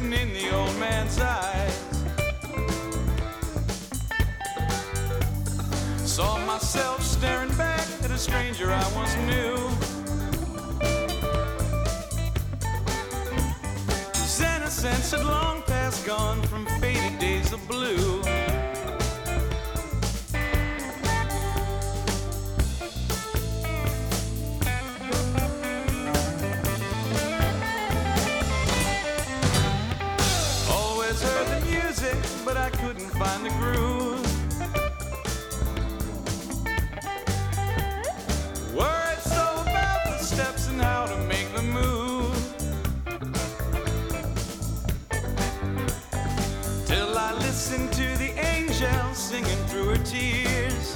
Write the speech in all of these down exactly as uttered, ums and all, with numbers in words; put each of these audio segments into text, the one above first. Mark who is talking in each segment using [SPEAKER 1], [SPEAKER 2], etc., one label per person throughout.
[SPEAKER 1] written in the old man's eyes. Saw myself staring back at a stranger I once knew. His innocence had long past gone from faded days of blue. Always heard the music, but I couldn't find the groove. Worried so about the steps and how to make them move, till I listened to the angel singing through her tears.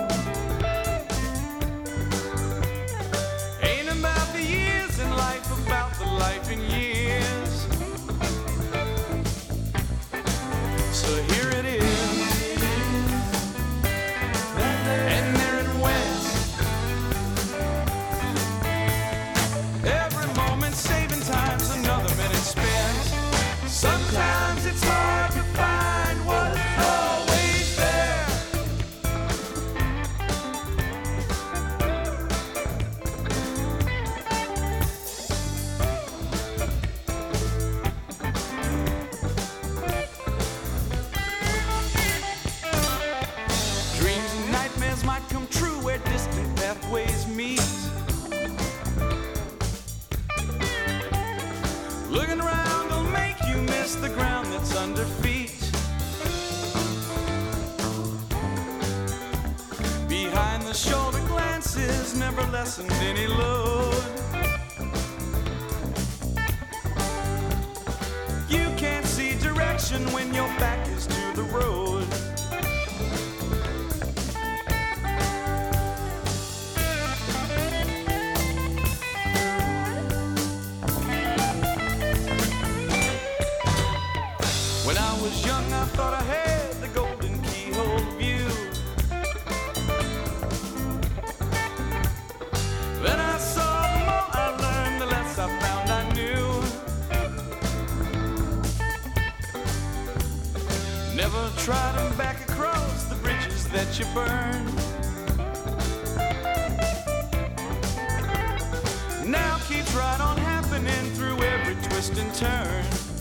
[SPEAKER 1] Ain't about the years in life, about the life in years. So here it is, and there it went. Every moment saving time's another minute spent. Sometimes it's hard to find what's always there. Dreams and nightmares might come true where distant pathways meet. Looking around will make you miss the ground that's under feet. Behind the shoulder glances never lessened any load. You can't see direction when your back is to the road. When I was young, I thought I had the golden keyhole view. Then I saw the more I learned, the less I found I knew. Never try to back across the bridges that you burned. Now keeps right on happening through every twist and turn.